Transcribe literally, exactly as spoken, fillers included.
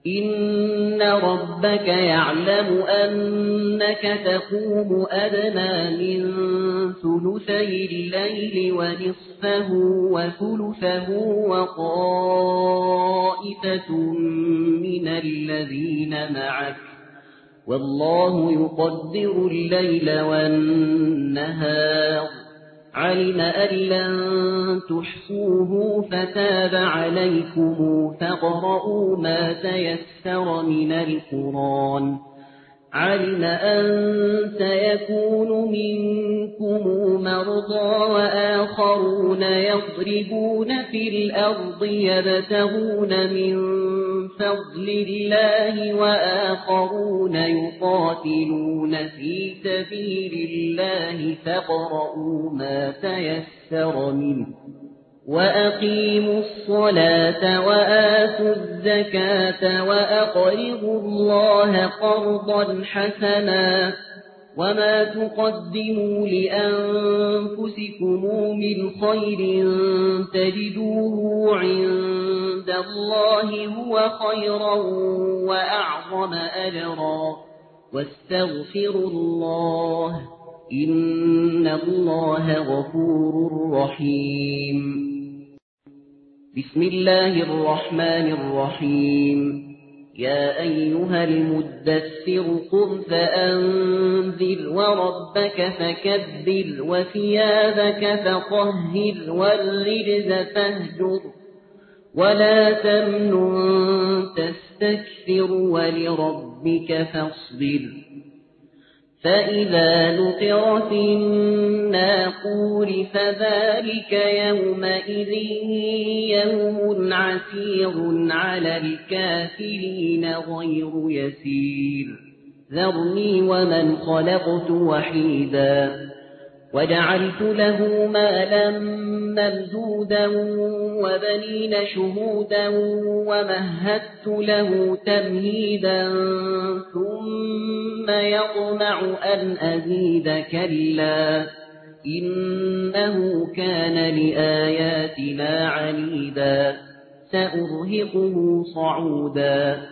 إن ربك يعلم أنك تقوم أدنى من ثلثي الليل ونصفه وثلثه وطائفة من الذين معك والله يقدر الليل والنهار علم أن لن تحصوه فتاب عليكم فاقرؤوا ما تيسر من القرآن علم أن سيكون منكم مرضى وآخرون يضربون في الأرض يبتغون من فضل الله وآخرون يقاتلون في سبيل الله فاقرؤوا ما تيسر منه وأقيموا الصلاة وآتوا الزكاة وأقرضوا الله قرضا حسنا وما تقدموا لأنفسكم من خير تجدوه عند الله هو خيرا وأعظم أجرا واستغفروا الله إن الله غفور رحيم بسم الله الرحمن الرحيم يا أيها المدثر قم فأنذر وربك فكبر وثيابك فطهر والرجز فاهجر ولا تمنن تستكثر ولربك فاصبر فإذا نقر في الناقور فذلك يومئذ يوم عسير على الكافرين غير يسير ذرني ومن خلقت وحيدا وجعلت له مالا ممدودا وبنين شهودا ومهدت له تمهيدا ثم يطمع أن أزيد كلا إنه كان لآياتنا عنيدا سأرهقه صعودا